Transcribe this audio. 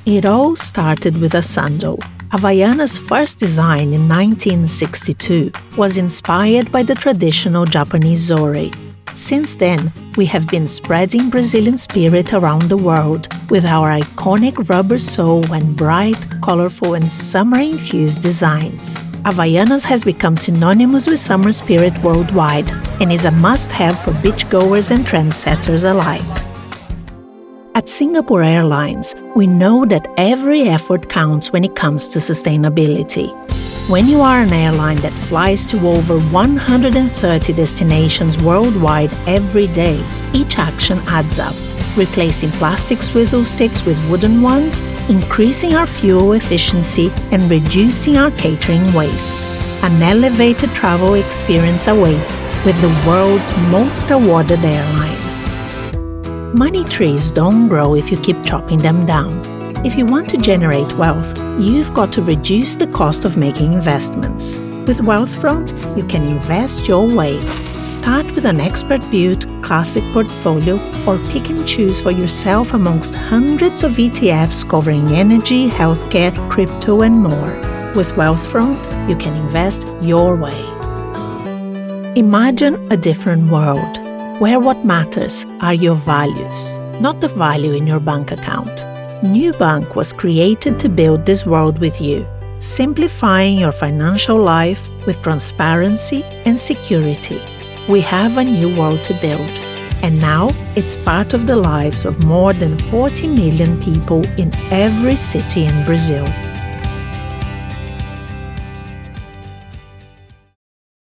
It all started with a sandal. Havaiana's first design in 1962 was inspired by the traditional Japanese zore. Since then, we have been spreading Brazilian spirit around the world with our iconic rubber sole and bright, colorful and summer-infused designs. Havaianas has become synonymous with summer spirit worldwide and is a must-have for beachgoers and trendsetters alike. At Singapore Airlines, we know that every effort counts when it comes to sustainability. When you are an airline that flies to over 130 destinations worldwide every day, each action adds up, replacing plastic swizzle sticks with wooden ones, increasing our fuel efficiency, and reducing our catering waste. An elevated travel experience awaits with the world's most awarded airline. Money trees don't grow if you keep chopping them down. If you want to generate wealth, you've got to reduce the cost of making investments. With Wealthfront, you can invest your way. Start with an expert-built classic portfolio or pick and choose for yourself amongst hundreds of ETFs covering energy, healthcare, crypto and more. With Wealthfront, you can invest your way. Imagine a different world, where what matters are your values, not the value in your bank account. Nubank was created to build this world with you, simplifying your financial life with transparency and security. We have a new world to build, and now it's part of the lives of more than 40 million people in every city in Brazil.